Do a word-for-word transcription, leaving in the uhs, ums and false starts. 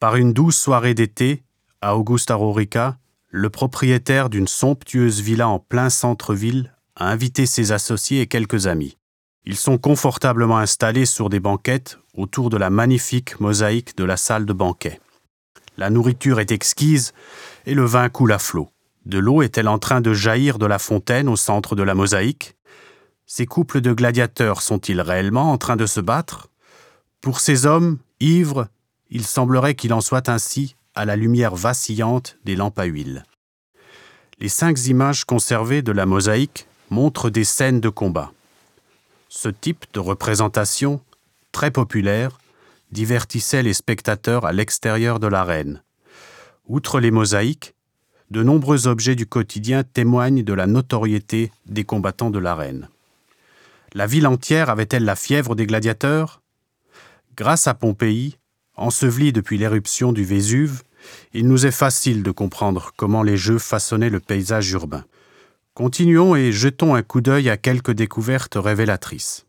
Par une douce soirée d'été, à Augusta Raurica, le propriétaire d'une somptueuse villa en plein centre-ville a invité ses associés et quelques amis. Ils sont confortablement installés sur des banquettes autour de la magnifique mosaïque de la salle de banquet. La nourriture est exquise et le vin coule à flot. De l'eau est-elle en train de jaillir de la fontaine au centre de la mosaïque? Ces couples de gladiateurs sont-ils réellement en train de se battre? Pour ces hommes, ivres, il semblerait qu'il en soit ainsi à la lumière vacillante des lampes à huile. Les cinq images conservées de la mosaïque montrent des scènes de combat. Ce type de représentation, très populaire, divertissait les spectateurs à l'extérieur de l'arène. Outre les mosaïques, de nombreux objets du quotidien témoignent de la notoriété des combattants de l'arène. La ville entière avait-elle la fièvre des gladiateurs? Grâce à Pompéi, enseveli depuis l'éruption du Vésuve, il nous est facile de comprendre comment les Jeux façonnaient le paysage urbain. Continuons et jetons un coup d'œil à quelques découvertes révélatrices.